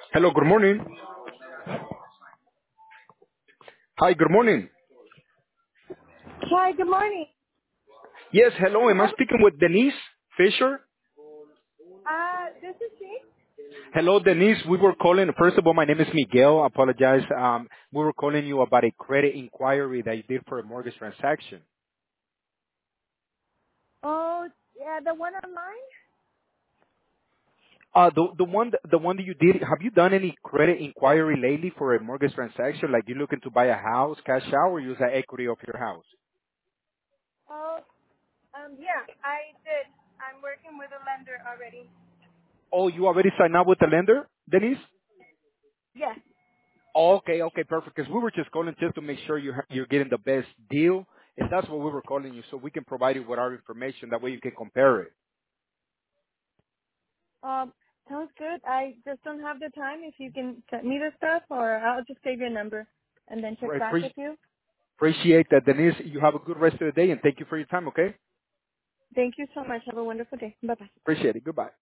Hello, good morning. Hi, good morning. Hi, good morning. Yes, hello. Am I Hi. speaking with Denise Fisher? This is she. Hello, Denise. We were calling. First of all, my name is Miguel. I apologize. We were calling you about a credit inquiry that you did for a mortgage transaction. Oh, yeah, the one online? The one that you did. Have you done any credit inquiry lately for a mortgage transaction? Like you looking to buy a house, cash out, or use the equity of your house? Oh, yeah, I did. I'm working with a lender already. Oh, you already signed up with the lender, Denise? Yes. Okay, okay, perfect. Because we were just calling just to make sure you're getting the best deal, and that's what we were calling you, so we can provide you with our information. That way you can compare it. Um, Sounds good. I just don't have the time. If you can send me the stuff, or I'll just save your number and then check I back with you. appreciate that, Denise. You have a good rest of the day, and thank you for your time. Okay, Thank you so much. Have a wonderful day. Bye bye. appreciate it. Goodbye.